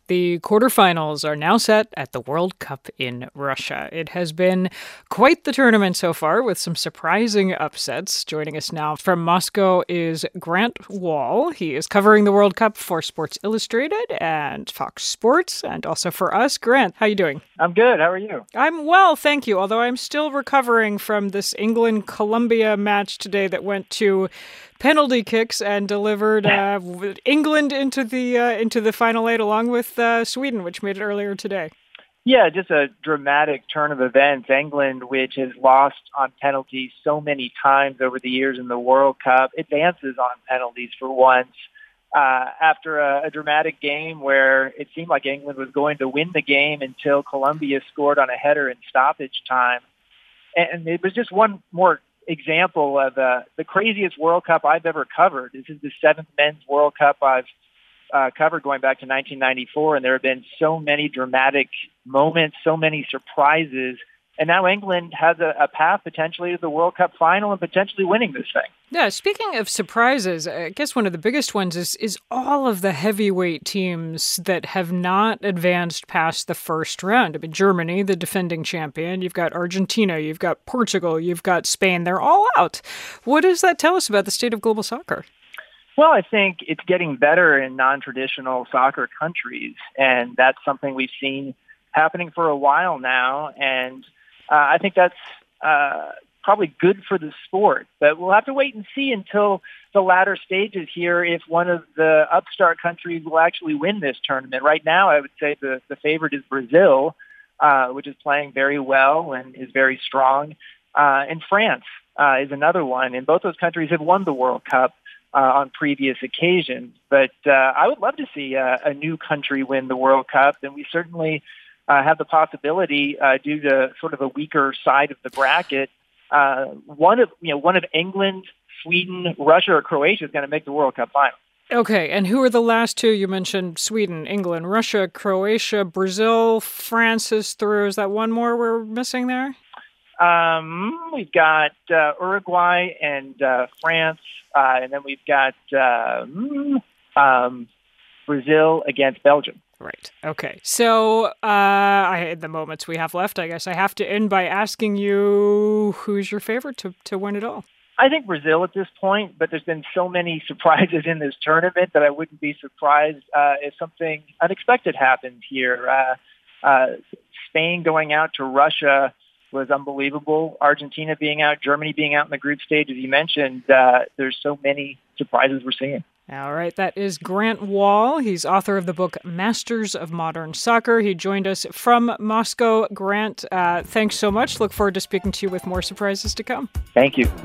The quarterfinals are now set at the World Cup in Russia. It has been quite the tournament so far, with some surprising upsets. Joining us now from Moscow is Grant Wahl. He is covering the World Cup for Sports Illustrated and Fox Sports, and also for us. Grant, how you doing? I'm good. How are you? I'm well, thank you, although I'm still recovering from this England-Colombia match today that went to penalty kicks and delivered England into the final eight along with Sweden, which made it earlier today. Yeah, just a dramatic turn of events. England, which has lost on penalties so many times over the years in the World Cup, advances on penalties for once. After a dramatic game where it seemed like England was going to win the game until Colombia scored on a header in stoppage time. And it was just one more example of the craziest World Cup I've ever covered. This is the seventh men's World Cup I've covered going back to 1994, and there have been so many dramatic moments, so many surprises. And now England has a path potentially to the World Cup final and potentially winning this thing. Yeah, speaking of surprises, I guess one of the biggest ones is all of the heavyweight teams that have not advanced past the first round. I mean, Germany, the defending champion, you've got Argentina, you've got Portugal, you've got Spain. They're all out. What does that tell us about the state of global soccer? Well, I think it's getting better in non-traditional soccer countries, and that's something we've seen happening for a while now, and I think that's probably good for the sport. But we'll have to wait and see until the latter stages here if one of the upstart countries will actually win this tournament. Right now, I would say the favorite is Brazil, which is playing very well and is very strong. And France is another one. And both those countries have won the World Cup on previous occasions. But I would love to see a new country win the World Cup, and we certainly have the possibility, due to sort of a weaker side of the bracket, one of England, Sweden, Russia, or Croatia is going to make the World Cup final. Okay, and who are the last two? You mentioned Sweden, England, Russia, Croatia, Brazil, France is through. Is that one more we're missing there? We've got Uruguay and France, and then we've got Brazil against Belgium. Right. Okay. So in the moments we have left, I guess I have to end by asking you, who's your favorite to win it all? I think Brazil at this point, but there's been so many surprises in this tournament that I wouldn't be surprised if something unexpected happened here. Spain going out to Russia was unbelievable. Argentina being out, Germany being out in the group stage, as you mentioned, there's so many surprises we're seeing. All right, that is Grant Wahl. He's author of the book Masters of Modern Soccer. He joined us from Moscow. Grant, thanks so much. Look forward to speaking to you with more surprises to come. Thank you.